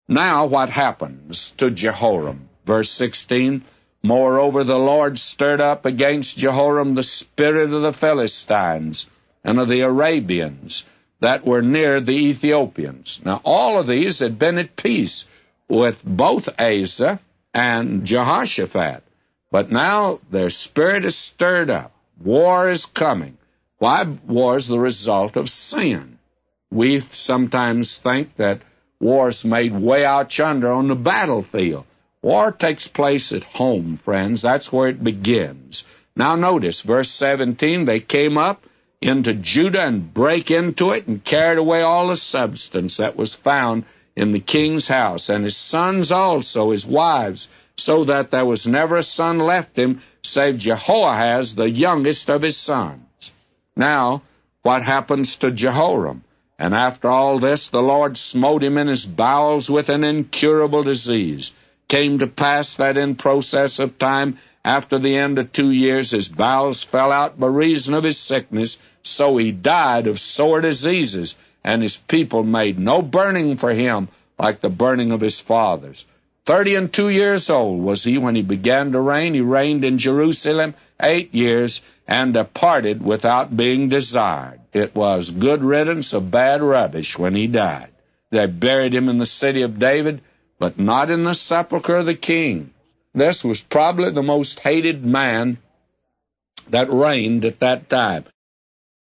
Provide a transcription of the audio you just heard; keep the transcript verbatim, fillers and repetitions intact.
Now what happens to Jehoram? Verse sixteen, Moreover, the Lord stirred up against Jehoram the spirit of the Philistines and of the Arabians that were near the Ethiopians. Now all of these had been at peace with both Asa and Jehoshaphat. But now their spirit is stirred up. War is coming. Why? War is the result of sin. We sometimes think that war is made way out yonder on the battlefield. War takes place at home, friends. That's where it begins. Now notice, verse seventeen, they came up into Judah and brake into it and carried away all the substance that was found in the king's house, and his sons also, his wives, so that there was never a son left him, save Jehoahaz, the youngest of his sons. Now, what happens to Jehoram? And after all this, the Lord smote him in his bowels with an incurable disease. Came to pass that in process of time, after the end of two years, his bowels fell out by reason of his sickness, so he died of sore diseases, and his people made no burning for him like the burning of his fathers. Thirty and two years old was he when he began to reign. He reigned in Jerusalem eight years and departed without being desired. It was good riddance of bad rubbish when he died. They buried him in the city of David, but not in the sepulchre of the king. This was probably the most hated man that reigned at that time.